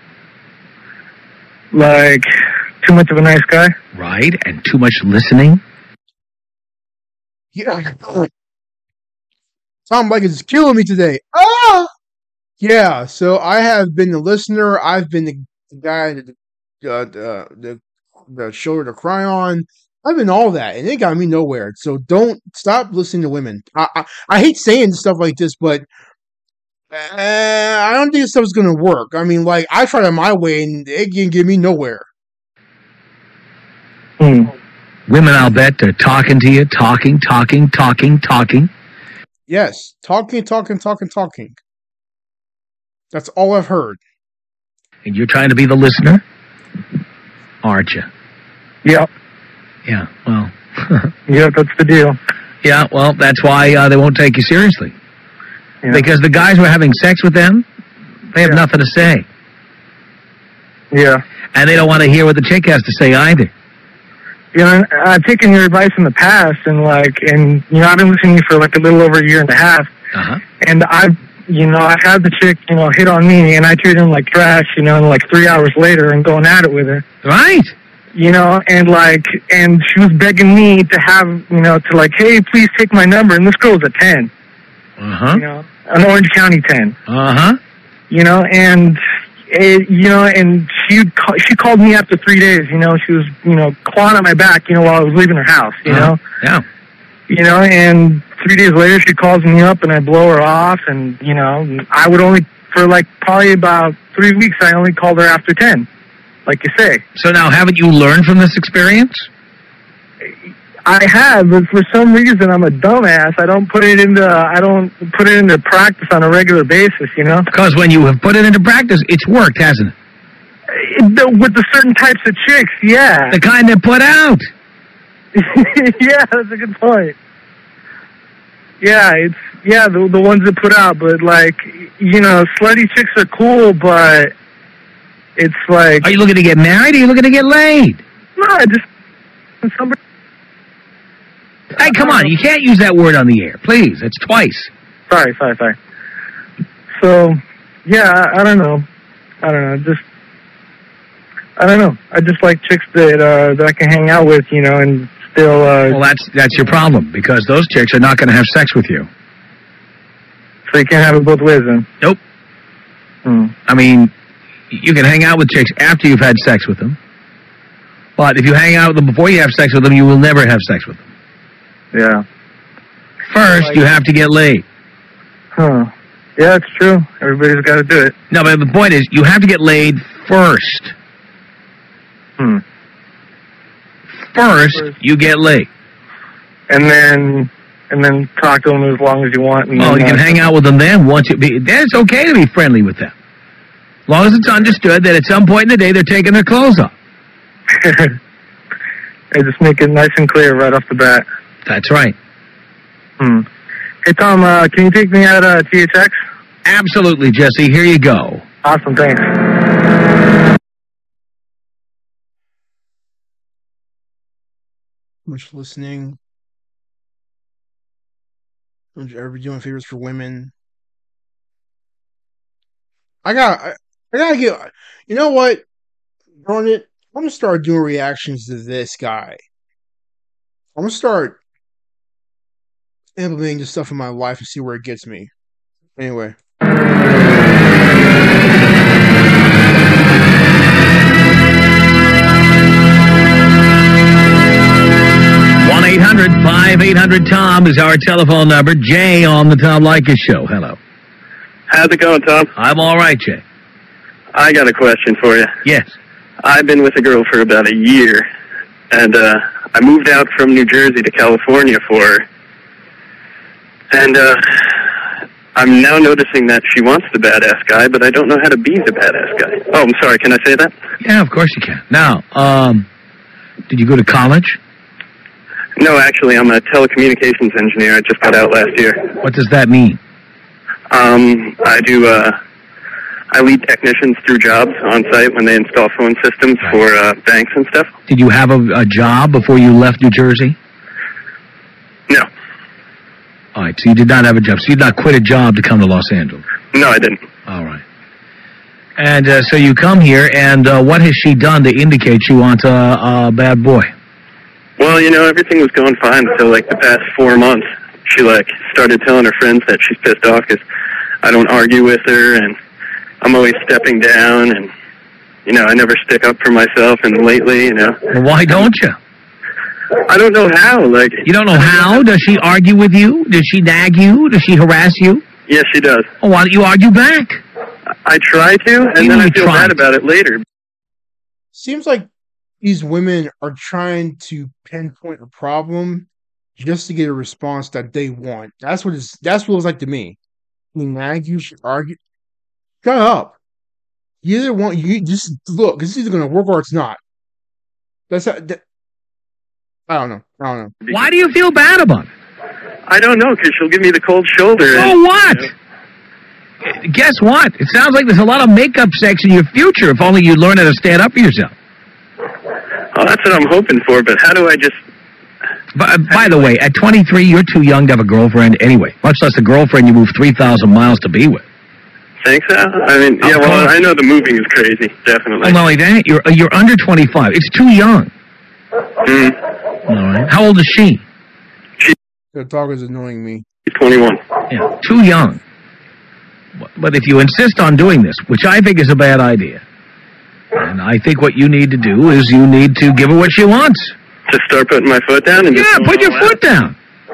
Like, too much of a nice guy? Right, and too much listening? Yeah. Tom Leykis is killing me today. Ah! Yeah, so I have been the listener. I've been the guy, the shoulder to cry on. I've been all that, and it got me nowhere. So don't stop listening to women. I hate saying stuff like this, but I don't think this stuff's going to work. I mean, like, I tried it my way, and it can get me nowhere. Women, I'll bet, are talking to you, talking. Yes, talking. That's all I've heard. And you're trying to be the listener? Aren't you? Yep. Yeah, well. Yep, that's the deal. Yeah, well, that's why they won't take you seriously. Yeah. Because the guys who are having sex with them, they have nothing to say. Yeah. And they don't want to hear what the chick has to say either. I've taken your advice in the past, and I've been listening to you for a little over a year and a half. Uh-huh. And I've had the chick, hit on me, and I treated him like trash, and 3 hours later, I'm going at it with her. Right. And she was begging me to have, hey, please take my number, and this girl's a 10. Uh-huh. An Orange County 10. Uh-huh. And she called me after 3 days, she was, clawing on my back, while I was leaving her house, Yeah. And 3 days later she calls me up and I blow her off, and, I would only, for probably about 3 weeks, I only called her after 10, like you say. So now, haven't you learned from this experience? I have, but for some reason I'm a dumbass. I don't put it into practice on a regular basis, Because when you have put it into practice, it's worked, hasn't it? With the certain types of chicks, yeah. The kind that put out. Yeah, that's a good point. Yeah, the ones that put out, but slutty chicks are cool, but it's like... Are you looking to get married, or are you looking to get laid? No, I just... Somebody... Hey, come on, you can't use that word on the air. Please, it's twice. Sorry. So, yeah, I don't know. I don't know. I just like chicks that I can hang out with, you know, and still... Well, that's your problem, because those chicks are not going to have sex with you. So you can't have it both ways, then? Nope. I mean, you can hang out with chicks after you've had sex with them, but if you hang out with them before you have sex with them, you will never have sex with them. Yeah. First, you have to get laid. Huh. Yeah, it's true. Everybody's got to do it. No, but the point is, you have to get laid first. First, you get laid. And then talk to them as long as you want. And well, you can hang out with them then. Then it's okay to be friendly with them. As long as it's understood that at some point in the day they're taking their clothes off. They just make it nice and clear right off the bat. That's right. Hey, Tom, can you take me out THX? Absolutely, Jesse. Here you go. Awesome, thanks. Much listening. Don't you ever be doing favors for women? I gotta get. You know what? Darn it! I'm gonna start doing reactions to this guy. I'm gonna start implementing this stuff in my life and see where it gets me. Anyway. 1-800-5800-TOM is our telephone number. Jay on the Tom Leykis Show. Hello. How's it going, Tom? I'm all right, Jay. I got a question for you. Yes. I've been with a girl for about a year, and I moved out from New Jersey to California for her. And I'm now noticing that she wants the badass guy, but I don't know how to be the badass guy. Oh, I'm sorry. Can I say that? Yeah, of course you can. Now, did you go to college? No, actually, I'm a telecommunications engineer. I just got out last year. What does that mean? I lead technicians through jobs on site when they install phone systems for banks and stuff. Did you have a job before you left New Jersey? No. All right, so you did not have a job. So you did not quit a job to come to Los Angeles? No, I didn't. All right. And so you come here, and what has she done to indicate she wants a bad boy? Well, you know, everything was going fine until, like, the past 4 months. She, like, started telling her friends that she's pissed off because I don't argue with her, and I'm always stepping down, and, you know, I never stick up for myself, and lately, you know. Well, why don't you? I don't know how, like... You don't know how? Does she argue with you? Does she nag you? Does she harass you? Yes, she does. Well, why don't you argue back? I try to, and then I feel bad about it later. Seems like these women are trying to pinpoint a problem just to get a response that they want. That's what it was like to me. She nag you, she argue. Shut up. You either want, you just look, it's either going to work or it's not. I don't know. Why do you feel bad about it? I don't know, because she'll give me the cold shoulder. So what? Guess what? It sounds like there's a lot of makeup sex in your future if only you learn how to stand up for yourself. Oh, that's what I'm hoping for, but how do I just... By the way, at 23, you're too young to have a girlfriend anyway, much less a girlfriend you moved 3,000 miles to be with. Think so? I mean, yeah, well, I know the moving is crazy, definitely. Well, not only that, you're under 25. It's too young. Mm-hmm. All right. How old is she? The dog is annoying me. She's 21. Yeah, too young. But if you insist on doing this, which I think is a bad idea, and I think what you need to do is you need to give her what she wants. Just start putting my foot down? And yeah, put your foot down.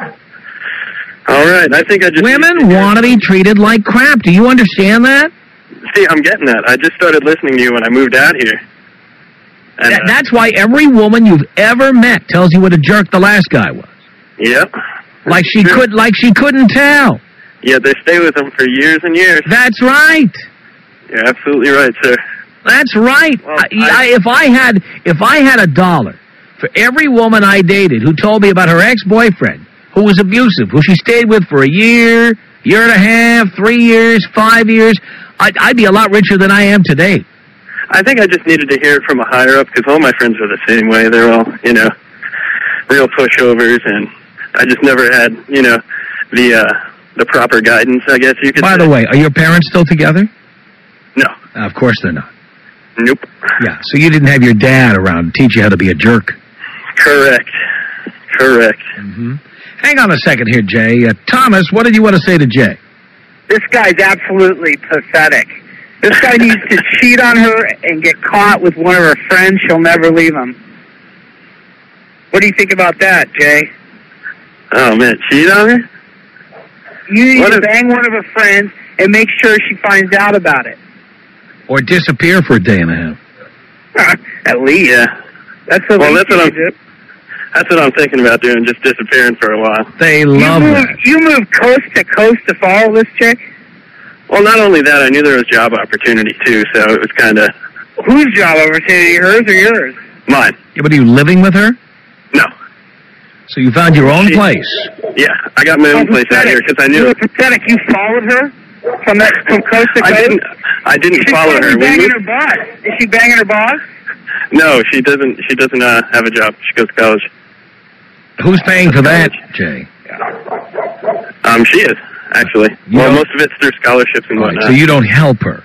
All right, I think I just... Women want to be treated like crap. Do you understand that? See, I'm getting that. I just started listening to you when I moved out here. And, that's why every woman you've ever met tells you what a jerk the last guy was. Yep. Like she couldn't tell. Yeah, they stay with them for years and years. That's right. You're absolutely right, sir. That's right. Well, if I had $1 for every woman I dated who told me about her ex-boyfriend who was abusive, who she stayed with for a year and a half, 3 years, 5 years, I'd be a lot richer than I am today. I think I just needed to hear it from a higher up, because all my friends are the same way. They're all, real pushovers, and I just never had, the proper guidance, I guess you could say. By the way, are your parents still together? No. Of course they're not. Nope. Yeah, so you didn't have your dad around to teach you how to be a jerk. Correct. Mm-hmm. Hang on a second here, Jay. Thomas, what did you want to say to Jay? This guy's absolutely pathetic. This guy needs to cheat on her and get caught with one of her friends. She'll never leave him. What do you think about that, Jay? Oh, man, cheat on her? You need to bang one of her friends and make sure she finds out about it. Or disappear for a day and a half. At least. Yeah. That's what That's what I'm thinking about doing, just disappearing for a while. They love that. You moved coast to coast to follow this chick? Well, not only that, I knew there was job opportunity, too, so it was kind of... Whose job opportunity, hers or yours? Mine. Yeah, but are you living with her? No. So you found your own place? Yeah, I got my own place out here, because I knew... You were pathetic. You followed her from coast to coast? I didn't follow her. She's banging her boss. Is she banging her boss? No, she doesn't have a job. She goes to college. Who's paying for that, Jay? She is, actually. Most of it's through scholarships and whatnot. So you don't help her?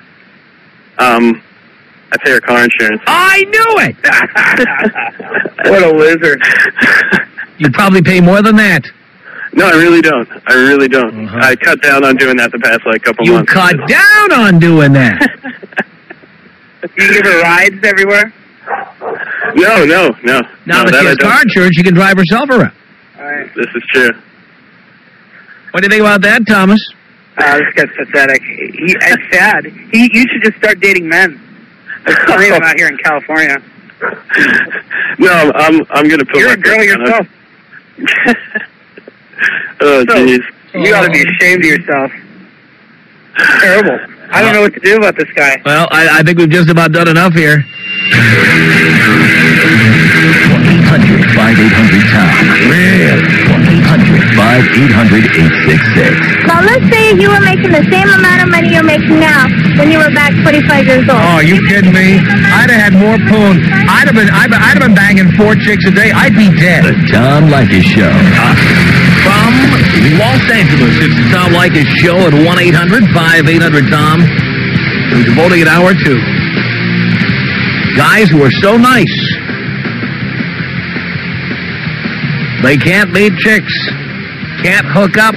I pay her car insurance. I knew it! What a loser. You probably pay more than that. No, I really don't. I cut down on doing that the past, couple months. You cut down on doing that? You give her rides everywhere? No. Now that she has car insurance, she can drive herself around. All right. This is true. What do you think about that, Thomas? This guy's pathetic. It's sad. You should just start dating men. There's plenty of them out here in California. No, I'm going to put You're a girl yourself. Oh, jeez. You ought to be ashamed of yourself. It's terrible. I don't know what to do about this guy. Well, I think we've just about done enough here. 1-800-5800-TOM. Really? 1-800-5800-866. Now, let's say you were making the same amount of money you're making now when you were back 45 years old. Oh, are you kidding me? I'd have had more poon. I'd have been banging 4 chicks a day. I'd be dead. The Tom Leykis Show. From Los Angeles, it's the Tom Leykis Show at 1-800-5800-TOM. We're devoting an hour to guys who are so nice. They can't meet chicks, can't hook up.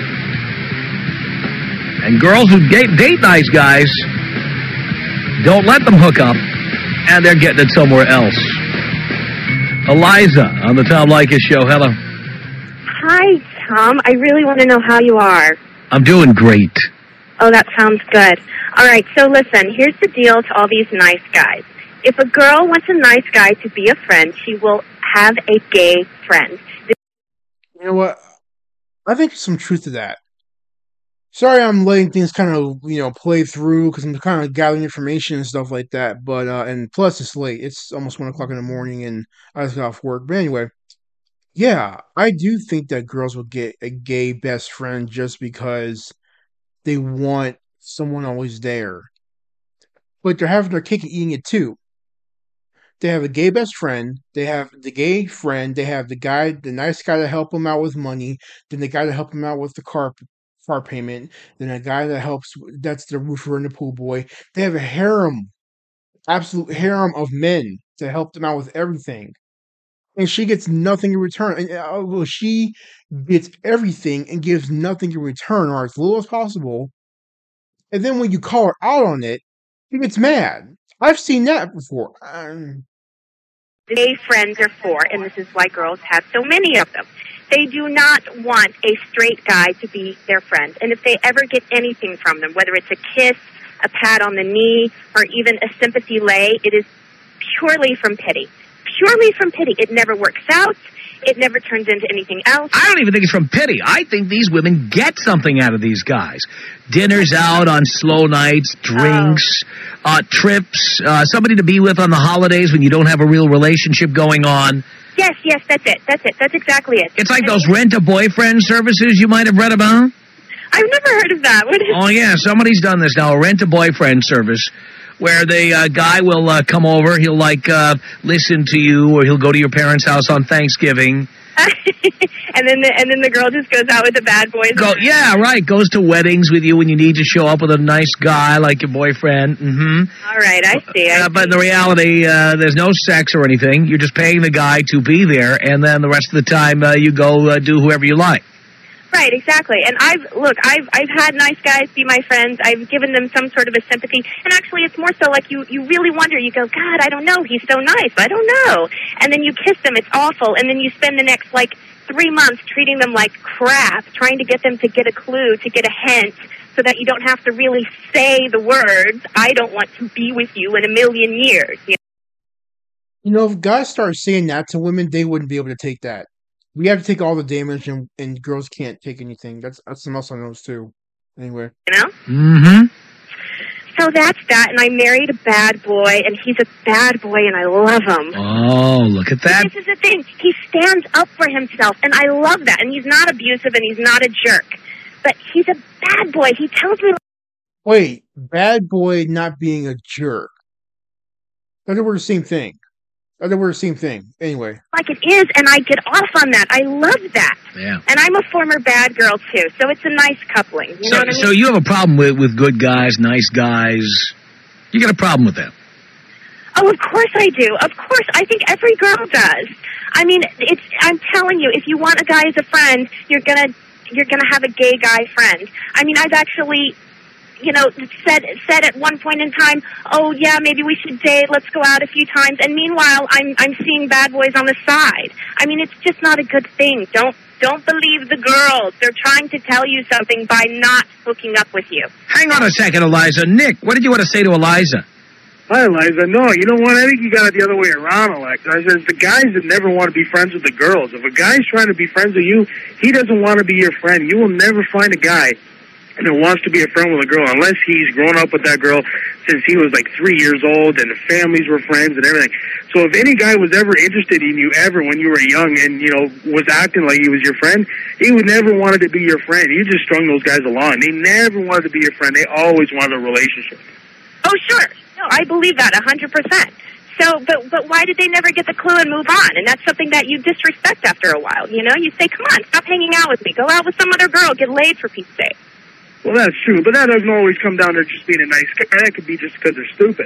And girls who date nice guys don't let them hook up, and they're getting it somewhere else. Eliza on the Tom Leykis Show. Hello. Hi, Tom. I really want to know how you are. I'm doing great. Oh, that sounds good. All right, so listen, here's the deal to all these nice guys. If a girl wants a nice guy to be a friend, she will have a gay friend. You know what? I think there's some truth to that. Sorry I'm letting things kind of, play through because I'm kind of gathering information and stuff like that. But, and plus it's late. It's almost 1 o'clock in the morning and I just got off work. But anyway, yeah, I do think that girls will get a gay best friend just because they want someone always there. But they're having their cake and eating it too. They have a gay best friend, they have the gay friend, they have the nice guy to help them out with money, then the guy to help them out with the car payment, then a guy that's the roofer and the pool boy. They have a harem, absolute harem of men to help them out with everything. And she gets nothing in return. And she gets everything and gives nothing in return, or as little as possible. And then when you call her out on it, she gets mad. I've seen that before. Gay friends are for, and this is why girls have so many of them. They do not want a straight guy to be their friend. And if they ever get anything from them, whether it's a kiss, a pat on the knee, or even a sympathy lay, it is purely from pity. Purely from pity. It never works out. It never turns into anything else. I don't even think it's from pity. I think these women get something out of these guys. Dinners out on slow nights, drinks, trips, somebody to be with on the holidays when you don't have a real relationship going on. Yes, that's it. That's exactly it. It's like those rent-a-boyfriend services you might have read about. I've never heard of that. What is yeah, somebody's done this now, a rent-a-boyfriend service where the guy will come over, he'll listen to you, or he'll go to your parents' house on Thanksgiving. and then the girl just goes out with the bad boys. Yeah, right. Goes to weddings with you when you need to show up with a nice guy like your boyfriend. Mm-hmm. All right, I see. But in the reality, there's no sex or anything. You're just paying the guy to be there, and then the rest of the time you go do whoever you like. Right, exactly. And I've had nice guys be my friends. I've given them some sort of a sympathy. And actually, it's more so like you really wonder. You go, God, I don't know. He's so nice. I don't know. And then you kiss them. It's awful. And then you spend the next, 3 months treating them like crap, trying to get them to get a clue, to get a hint, so that you don't have to really say the words, I don't want to be with you in a million years. You know, if guys start saying that to women, they wouldn't be able to take that. We have to take all the damage, and girls can't take anything. That's something else I noticed, too. Anyway. You know? Mm-hmm. So that's that, and I married a bad boy, and he's a bad boy, and I love him. Oh, look at that. This is the thing. He stands up for himself, and I love that. And he's not abusive, and he's not a jerk. But he's a bad boy. He tells me... Wait, bad boy not being a jerk. I thought we're the same thing. Anyway. Like it is, and I get off on that. I love that. Yeah. And I'm a former bad girl, too, so it's a nice coupling. You know what I mean? So you have a problem with good guys, nice guys. You got a problem with that? Oh, of course I do. Of course. I think every girl does. I mean, I'm telling you, if you want a guy as a friend, you're gonna have a gay guy friend. I mean, I've actually... said at one point in time, oh yeah, maybe we should date, let's go out a few times, and meanwhile I'm seeing bad boys on the side. I mean, it's just not a good thing. Don't believe the girls. They're trying to tell you something by not hooking up with you. Hang on a second, Eliza. Nick, what did you want to say to Eliza? Hi, Eliza. No, you know what? I think you got it the other way around, Alexa. I says the guys that never want to be friends with the girls. If a guy's trying to be friends with you, he doesn't want to be your friend. You will never find a guy and wants to be a friend with a girl unless he's grown up with that girl since he was 3 years old and the families were friends and everything. So if any guy was ever interested in you ever when you were young and, was acting like he was your friend, he would never wanted to be your friend. You just strung those guys along. They never wanted to be your friend. They always wanted a relationship. Oh, sure. No, I believe that 100%. So, but why did they never get the clue and move on? And that's something that you disrespect after a while, You say, come on, stop hanging out with me. Go out with some other girl. Get laid, for Pete's sake. Well, that's true, but that doesn't always come down to just being a nice guy. That could be just because they're stupid.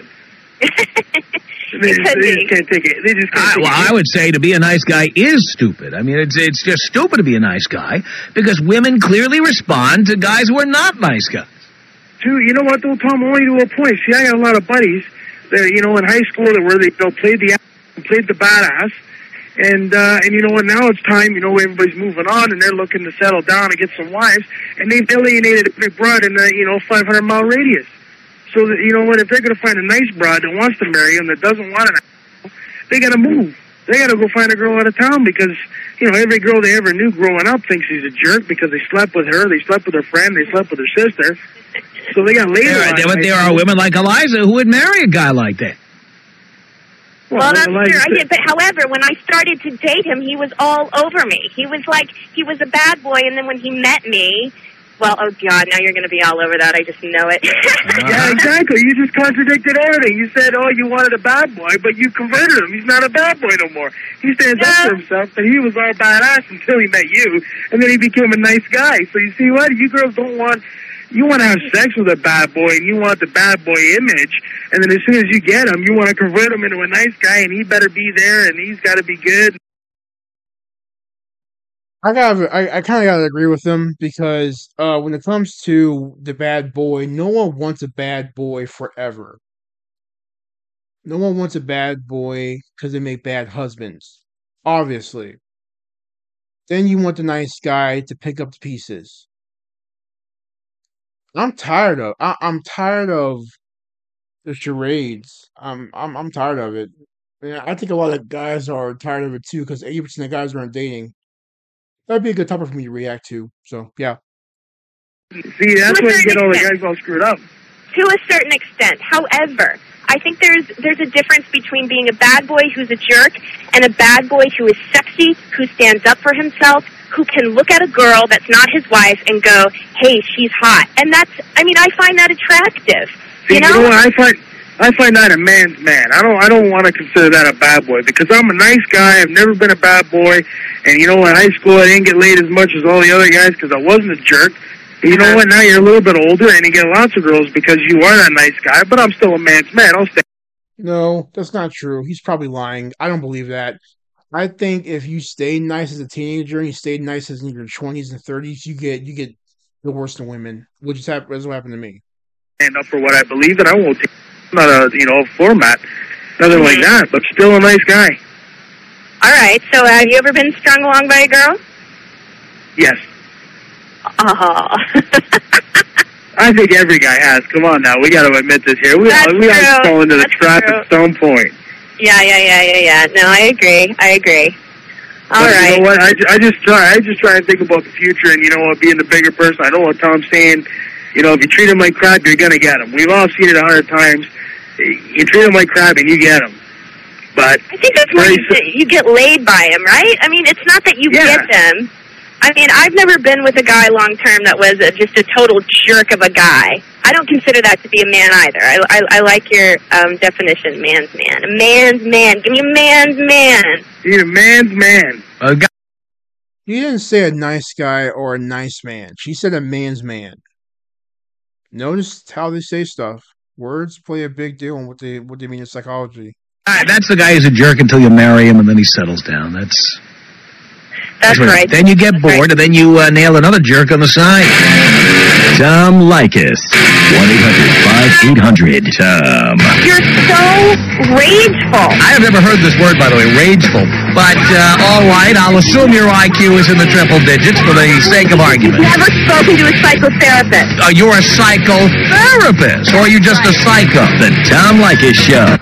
They just can't take it. They just can't take it. I would say to be a nice guy is stupid. I mean, it's just stupid to be a nice guy because women clearly respond to guys who are not nice guys. Dude, you know what, though, Tom? Only to a point. See, I got a lot of buddies that, in high school where they played the badass. And you know what, now it's time, everybody's moving on and they're looking to settle down and get some wives, and they've alienated every broad in the, 500-mile radius. So that, you know what, if they're going to find a nice broad that wants to marry them, that doesn't want an they got to move. They got to go find a girl out of town because, every girl they ever knew growing up thinks he's a jerk because they slept with her, they slept with her friend, they slept with her sister. So they got laid on. But there are women like Eliza who would marry a guy like that. Well, that's true. I did, but however, when I started to date him, he was all over me. He was a bad boy, and then when he met me, well, oh God, now you're going to be all over that. I just know it. Yeah, exactly. You just contradicted everything. You said, oh, you wanted a bad boy, but you converted him. He's not a bad boy no more. He stands up for himself, but he was all badass until he met you, and then he became a nice guy. So you see what? You girls don't want... You want to have sex with a bad boy, and you want the bad boy image, and then as soon as you get him, you want to convert him into a nice guy, and he better be there, and he's got to be good. I kind of gotta agree with them because when it comes to the bad boy, no one wants a bad boy forever. No one wants a bad boy because they make bad husbands, obviously. Then you want the nice guy to pick up the pieces. I'm tired of the charades. I'm tired of it. Yeah, I think a lot of guys are tired of it too because 80% of guys aren't dating. That'd be a good topic for me to react to. So yeah. See, that's why you get all the guys all screwed up. To a certain extent. However, I think there's a difference between being a bad boy who's a jerk and a bad boy who is sexy, who stands up for himself, who can look at a girl that's not his wife and go, hey, she's hot. And I find that attractive. See, you know what I find? I find that a man's man. I don't want to consider that a bad boy because I'm a nice guy. I've never been a bad boy. And, you know, in high school, I didn't get laid as much as all the other guys because I wasn't a jerk. And you know what? Now you're a little bit older and you get lots of girls because you are that nice guy, but I'm still a man's man. I'll stay. No, that's not true. He's probably lying. I don't believe that. I think if you stay nice as a teenager and you stayed nice as in your 20s and 30s, you get the worst of women, which is what happened to me. Stand up for what I believe in. I won't take not a format, nothing like that, but still a nice guy. All right. So have you ever been strung along by a girl? Yes. Oh. I think every guy has. Come on now, we got to admit this here. We all fall into the trap at some point. Yeah. No, I agree. All right. You know what? I just try and think about the future, and you know what? Being the bigger person, I know what Tom's saying. You know, if you treat him like crap, you're gonna get him. We've all seen it 100 times. You treat him like crap, and you get him. But I think that's why you get laid by him, right? I mean, it's not that you get them. I mean, I've never been with a guy long-term that was just a total jerk of a guy. I don't consider that to be a man either. I like your definition, man's man. A man's man. Give me a man's man. He's a man's man. She didn't say a nice guy or a nice man. She said a man's man. Notice how they say stuff. Words play a big deal in what they mean in psychology. That's the guy who's a jerk until you marry him and then he settles down. That's right. Then you get bored and then you nail another jerk on the side. Tom Leykis. 1-800-5800-TOM. You're so rageful. I have never heard this word, by the way, rageful. But, all right, I'll assume your IQ is in the triple digits for the sake of argument. Never spoken to a psychotherapist. You're a psychotherapist, or are you just a psycho? The Tom Leykis Show.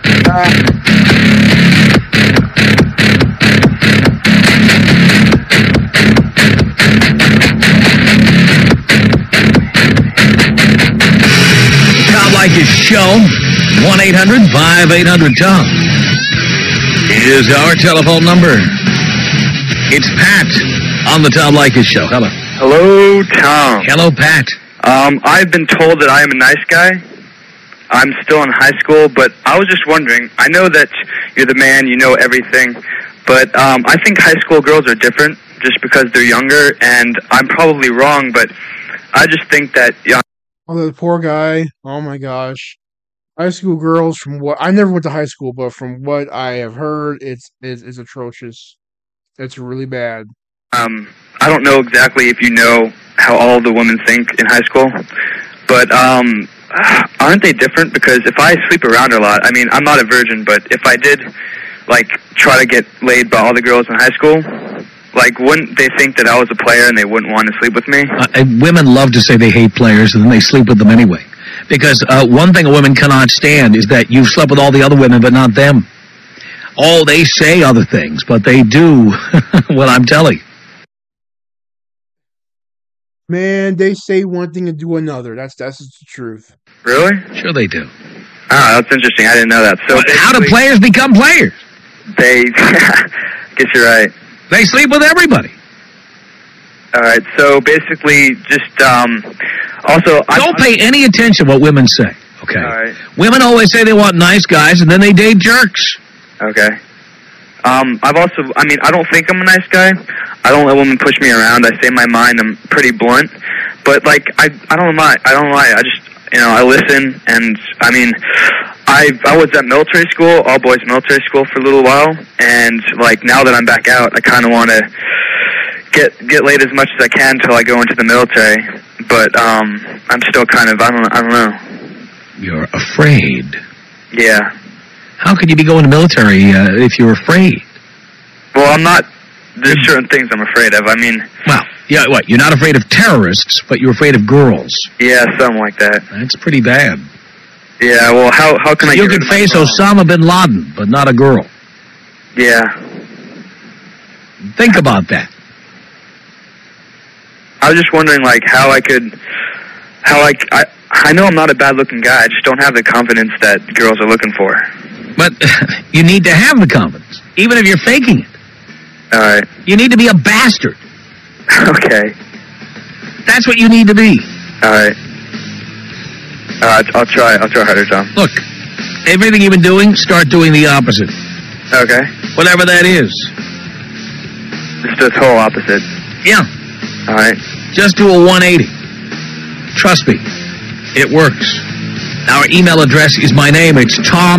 Leykis Show, 1-800-5800-TOM is our telephone number. It's Pat on the Tom Leykis Show. Hello. Hello, Tom. Hello, Pat. I've been told that I am a nice guy. I'm still in high school, but I was just wondering, I know that you're the man, you know everything, but I think high school girls are different just because they're younger, and I'm probably wrong, but I just think that... Oh, the poor guy. Oh, my gosh. High school girls, from what... I never went to high school, but from what I have heard, it's atrocious. It's really bad. I don't know exactly if you know how all the women think in high school, but aren't they different? Because if I sleep around a lot, I mean, I'm not a virgin, but if I did, like, try to get laid by all the girls in high school... Like, wouldn't they think that I was a player and they wouldn't want to sleep with me? Women love to say they hate players, and then they sleep with them anyway. Because one thing a woman cannot stand is that you've slept with all the other women, but not them. Oh, they say other things, but they do what I'm telling you. Man, they say one thing and do another. That's the truth. Really? Sure they do. Oh, that's interesting. I didn't know that. So how do players become players? They... guess you're right. They sleep with everybody. All right, so basically just, also... Don't pay any attention to what women say, okay? All right. Women always say they want nice guys, and then they date jerks. Okay. I've also... I mean, I don't think I'm a nice guy. I don't let women push me around. I say my mind. I'm pretty blunt. But, like, I don't lie. I just... You know, I listen, and, I mean, I was at military school, all-boys military school for a little while, and, like, now that I'm back out, I kind of want to get laid as much as I can until I go into the military, but I'm still kind of, I don't know. You're afraid. Yeah. How could you be going to military if you're afraid? Well, I'm not... There's certain things I'm afraid of. I mean... Well, yeah, what? You're not afraid of terrorists, but you're afraid of girls. Yeah, something like that. That's pretty bad. Yeah, well, how can I... You could face Osama bin Laden, but not a girl. Yeah. Think about that. I was just wondering, like, I know I'm not a bad-looking guy. I just don't have the confidence that girls are looking for. But you need to have the confidence, even if you're faking it. All right. You need to be a bastard. Okay. That's what you need to be. All right. I'll try harder, Tom. Look, everything you've been doing, start doing the opposite. Okay. Whatever that is. Just the total opposite. Yeah. All right. Just do a 180. Trust me. It works. Our email address is my name. It's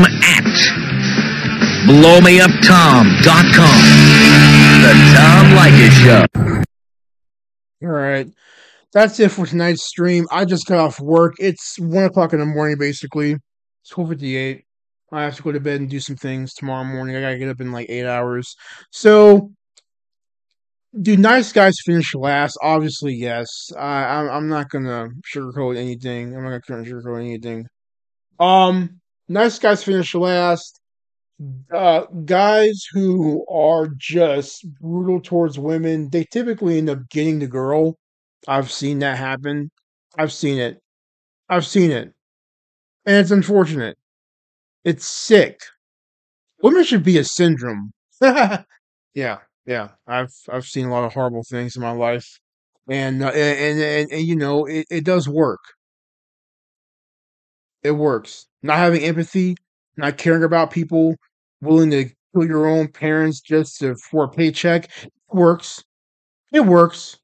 tom@blowmeuptom.com. The Tom Leykis Show. All right. That's it for tonight's stream. I just got off work. It's 1 o'clock in the morning, basically. It's 12:58. I have to go to bed and do some things tomorrow morning. I gotta get up in like 8 hours. So, do nice guys finish last? Obviously, yes. I'm not gonna sugarcoat anything. I'm not gonna sugarcoat anything. Nice guys finish last. Guys who are just brutal towards women, they typically end up getting the girl. I've seen that happen. I've seen it. And it's unfortunate. It's sick. Women should be a syndrome. Yeah. I've seen a lot of horrible things in my life. And you know, it does work. It works. Not having empathy, not caring about people, willing to kill your own parents just for a paycheck, works. It works.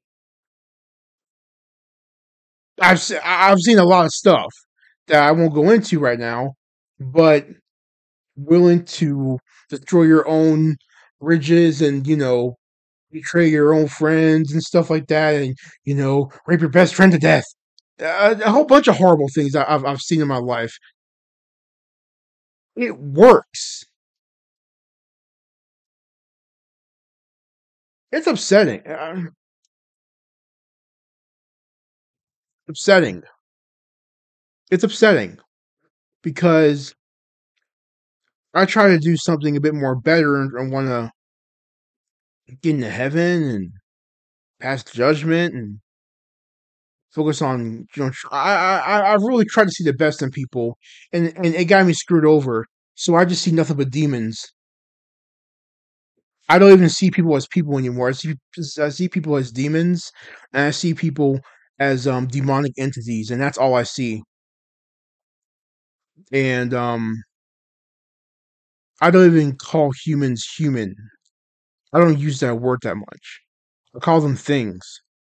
I've seen a lot of stuff that I won't go into right now, but willing to destroy your own bridges and betray your own friends and stuff like that, and rape your best friend to death. A whole bunch of horrible things I've seen in my life. It works. It's upsetting. Upsetting. It's upsetting because I try to do something a bit more better and want to get into heaven and pass judgment and focus on I've really tried to see the best in people, and it got me screwed over. So I just see nothing but demons. I don't even see people as people anymore. I see people as demons, and I see people as demonic entities, and that's all I see. And I don't even call humans human. I don't use that word that much. I call them things.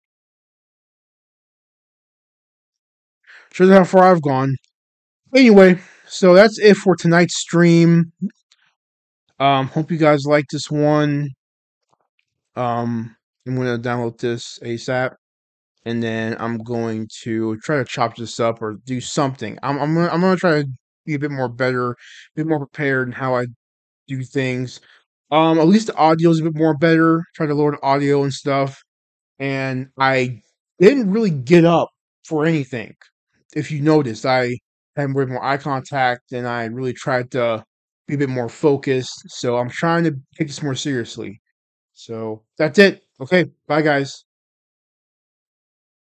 Shows how far I've gone. Anyway, so that's it for tonight's stream. Hope you guys like this one. I'm gonna download this ASAP, and then I'm going to try to chop this up or do something. I'm gonna try to be a bit more better, a bit more prepared in how I do things. At least the audio is a bit more better. Try to lower the audio and stuff. And I didn't really get up for anything. If you noticed, I had way more eye contact and I really tried to be a bit more focused. So I'm trying to take this more seriously. So that's it. Okay, bye guys.